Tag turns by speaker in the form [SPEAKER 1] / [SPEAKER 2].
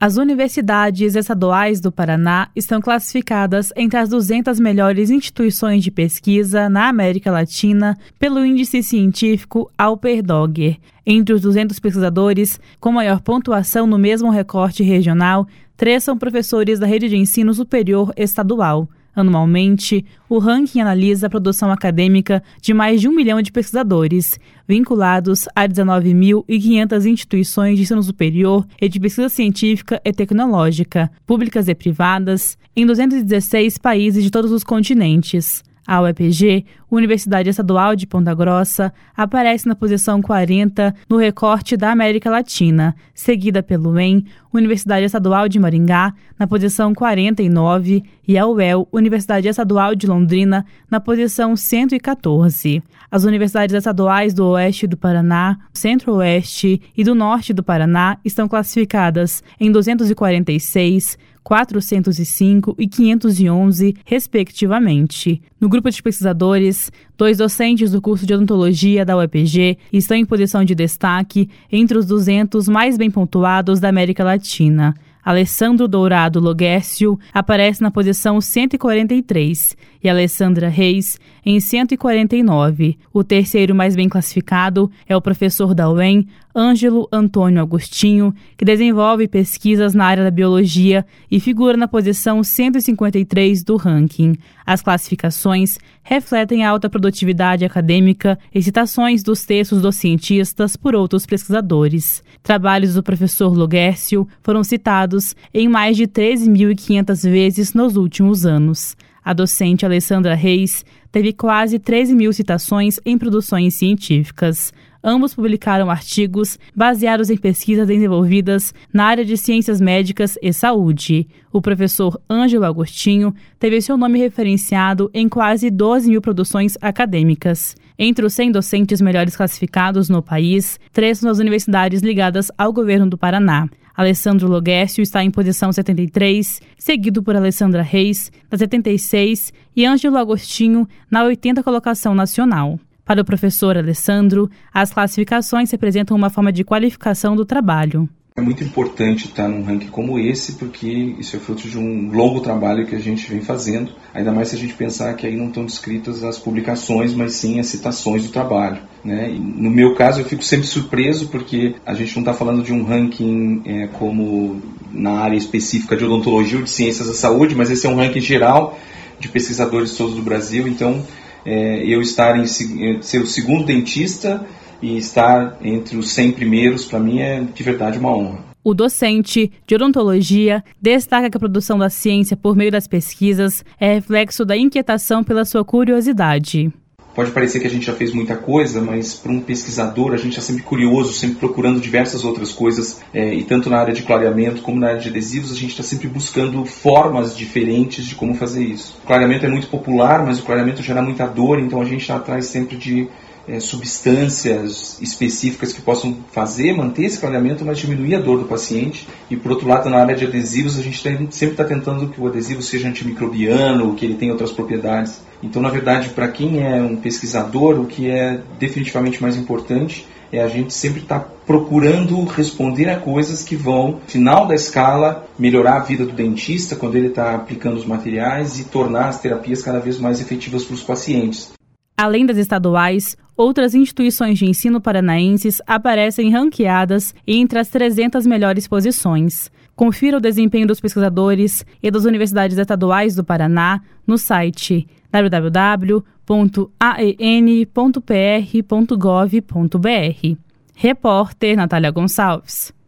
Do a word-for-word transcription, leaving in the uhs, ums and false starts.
[SPEAKER 1] As universidades estaduais do Paraná estão classificadas entre as duzentas melhores instituições de pesquisa na América Latina pelo índice científico Alperdogger. Entre os duzentos pesquisadores com maior pontuação no mesmo recorte regional, três são professores da rede de ensino superior estadual. Anualmente, o ranking analisa a produção acadêmica de mais de um milhão de pesquisadores, vinculados a dezenove mil e quinhentas instituições de ensino superior e de pesquisa científica e tecnológica, públicas e privadas, em duzentos e dezesseis países de todos os continentes. A U E P G, Universidade Estadual de Ponta Grossa, aparece na posição quarenta no recorte da América Latina, seguida pelo U E M, Universidade Estadual de Maringá, na posição quarenta e nove, e a U E L, Universidade Estadual de Londrina, na posição cento e quatorze. As universidades estaduais do Oeste do Paraná, Centro-Oeste e do Norte do Paraná estão classificadas em duzentos e quarenta e seis, quatrocentos e cinco e quinhentos e onze, respectivamente. No grupo de pesquisadores, dois docentes do curso de odontologia da U E P G estão em posição de destaque entre os duzentos mais bem pontuados da América Latina. Alessandro Dourado Logércio aparece na posição cento e quarenta e três e Alessandra Reis em cento e quarenta e nove. O terceiro mais bem classificado é o professor da U E M, Ângelo Antônio Agostinho, que desenvolve pesquisas na área da biologia e figura na posição cento e cinquenta e três do ranking. As classificações refletem a alta produtividade acadêmica e citações dos textos dos cientistas por outros pesquisadores. Trabalhos do professor Logércio foram citados em mais de treze mil e quinhentas vezes nos últimos anos. A docente Alessandra Reis teve quase treze mil citações em produções científicas. Ambos publicaram artigos baseados em pesquisas desenvolvidas na área de ciências médicas e saúde. O professor Ângelo Agostinho teve seu nome referenciado em quase doze mil produções acadêmicas. Entre os cem docentes melhores classificados no país, três são das universidades ligadas ao governo do Paraná. Alessandro Logércio está em posição setenta e três, seguido por Alessandra Reis, na setenta e seis, e Ângelo Agostinho, na oitenta colocação nacional. Para o professor Alessandro, as classificações representam uma forma de qualificação do trabalho.
[SPEAKER 2] É muito importante estar num ranking como esse, porque isso é fruto de um longo trabalho que a gente vem fazendo, ainda mais se a gente pensar que aí não estão descritas as publicações, mas sim as citações do trabalho, né? E no meu caso, eu fico sempre surpreso, porque a gente não está falando de um ranking é, como na área específica de odontologia ou de ciências da saúde, mas esse é um ranking geral de pesquisadores todos do Brasil, então é, eu estar em ser o segundo dentista e estar entre os cem primeiros, para mim, é de verdade uma honra.
[SPEAKER 1] O docente de odontologia destaca que a produção da ciência por meio das pesquisas é reflexo da inquietação pela sua curiosidade.
[SPEAKER 2] Pode parecer que a gente já fez muita coisa, mas para um pesquisador a gente está sempre curioso, sempre procurando diversas outras coisas, é, e tanto na área de clareamento como na área de adesivos a gente está sempre buscando formas diferentes de como fazer isso. O clareamento é muito popular, mas o clareamento gera muita dor, então a gente está atrás sempre de É, substâncias específicas que possam fazer, manter esse clareamento, mas diminuir a dor do paciente. E por outro lado, na área de adesivos, a gente tem, sempre está tentando que o adesivo seja antimicrobiano, que ele tenha outras propriedades. Então, na verdade, para quem é um pesquisador, o que é definitivamente mais importante é a gente sempre estar tá procurando responder a coisas que vão, no final da escala, melhorar a vida do dentista quando ele está aplicando os materiais e tornar as terapias cada vez mais efetivas para os pacientes.
[SPEAKER 1] Além das estaduais, outras instituições de ensino paranaenses aparecem ranqueadas entre as trezentas melhores posições. Confira o desempenho dos pesquisadores e das universidades estaduais do Paraná no site w w w ponto a e n ponto p r ponto gov ponto b r. Repórter Natália Gonçalves.